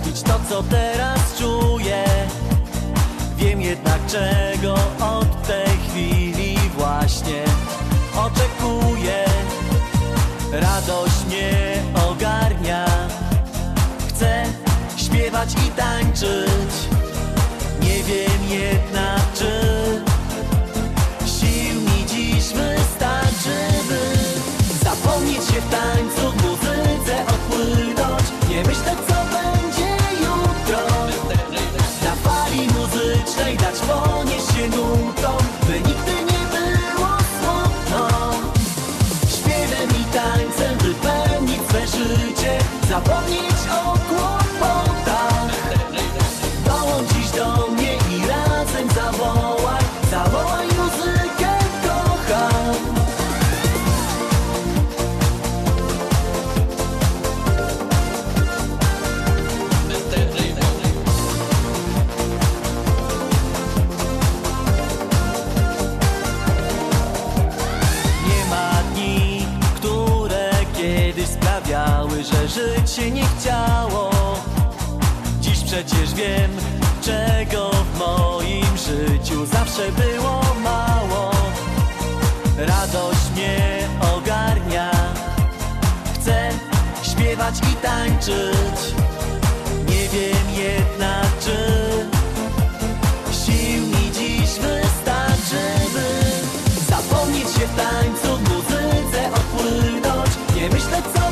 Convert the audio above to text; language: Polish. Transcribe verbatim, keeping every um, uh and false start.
mówić to, co teraz czuję. Wiem jednak, czego od tej chwili właśnie oczekuję. Radość mnie ogarnia, chcę śpiewać i tańczyć. Nie wiem jednak, czy sił mi dziś wystarczy, by zapomnieć się w tańcu, w muzyce odpłynąć. Nie myślę, co będzie jutro. Na fali muzycznej dać ponieść się nutom, by nigdy nie było smutno. Śpiewem i tańcem wypełnić swe życie, zapomnieć o kłopotach. Dołącz dziś do mnie i razem zawołaj, zawołaj muzykę, kocham. Nie ma dni, które kiedyś sprawiały, że żyć się nie chciało. Dziś przecież wiem, czego w moim życiu zawsze było mało. Radość mnie ogarnia, chcę śpiewać i tańczyć. Nie wiem jednak, czy sił mi dziś wystarczy, by zapomnieć się w tańcu, w muzyce odpłynąć. Nie myślę, co